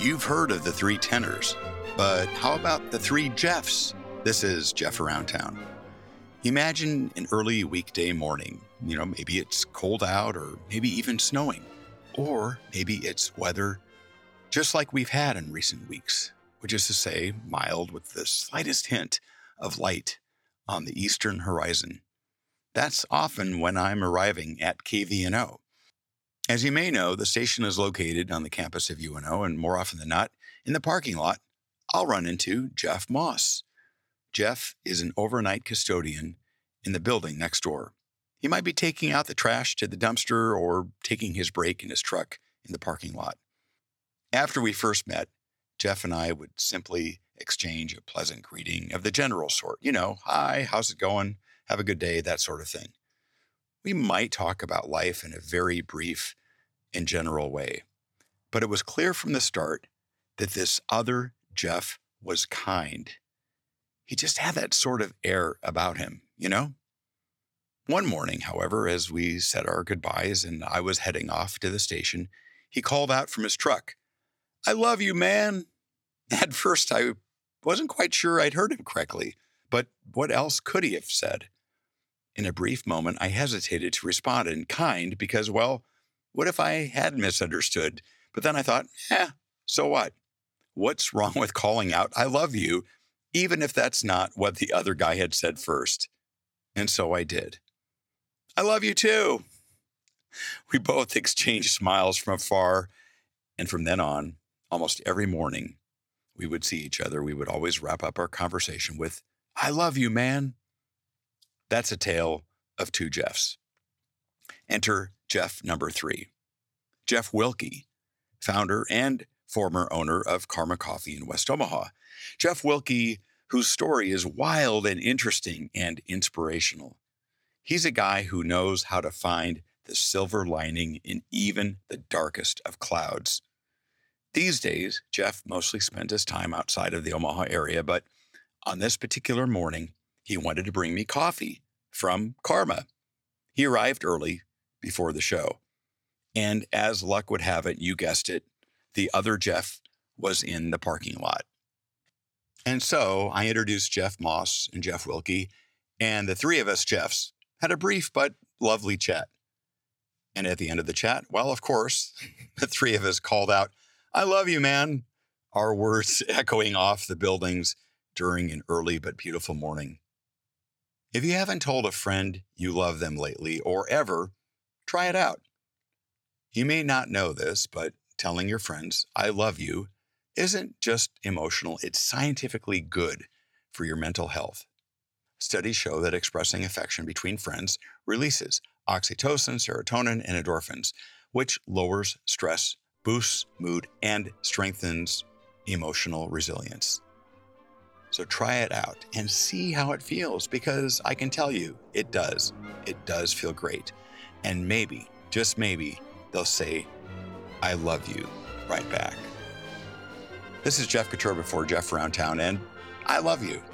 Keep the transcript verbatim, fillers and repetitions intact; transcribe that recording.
You've heard of the three tenors, but how about the three Jeffs? This is Jeff Around Town. Imagine an early weekday morning. You know, maybe it's cold out or maybe even snowing. Or maybe it's weather just like we've had in recent weeks, which is to say, mild with the slightest hint of light on the eastern horizon. That's often when I'm arriving at K V N O. As you may know, the station is located on the campus of U N O, and more often than not, in the parking lot, I'll run into Jeff Moss. Jeff is an overnight custodian in the building next door. He might be taking out the trash to the dumpster or taking his break in his truck in the parking lot. After we first met, Jeff and I would simply exchange a pleasant greeting of the general sort. You know, hi, how's it going? Have a good day, that sort of thing. We might talk about life in a very brief and general way, but it was clear from the start that this other Jeff was kind. He just had that sort of air about him, you know? One morning, however, as we said our goodbyes and I was heading off to the station, he called out from his truck, "I love you, man." At first, I wasn't quite sure I'd heard him correctly, but what else could he have said? In a brief moment, I hesitated to respond in kind because, well, what if I had misunderstood? But then I thought, eh, so what? What's wrong with calling out, "I love you," even if that's not what the other guy had said first? And so I did. "I love you too." We both exchanged smiles from afar, and from then on, almost every morning, we would see each other. We would always wrap up our conversation with, "I love you, man." That's a tale of two Jeffs. Enter Jeff number three. Jeff Wilke, founder and former owner of Karma Coffee in West Omaha. Jeff Wilke, whose story is wild and interesting and inspirational. He's a guy who knows how to find the silver lining in even the darkest of clouds. These days, Jeff mostly spends his time outside of the Omaha area, but on this particular morning, he wanted to bring me coffee from Karma. He arrived early before the show. And as luck would have it, you guessed it, the other Jeff was in the parking lot. And so I introduced Jeff Moss and Jeff Wilke, and the three of us Jeffs had a brief but lovely chat. And at the end of the chat, well, of course, the three of us called out, "I love you, man," our words echoing off the buildings during an early but beautiful morning. If you haven't told a friend you love them lately or ever, try it out. You may not know this, but telling your friends, "I love you," isn't just emotional, it's scientifically good for your mental health. Studies show that expressing affection between friends releases oxytocin, serotonin, and endorphins, which lowers stress, boosts mood, and strengthens emotional resilience. So try it out and see how it feels, because I can tell you it does. It does feel great. And maybe, just maybe, they'll say, "I love you," right back. This is Jeff Couture for Jeff Around Town, and I love you.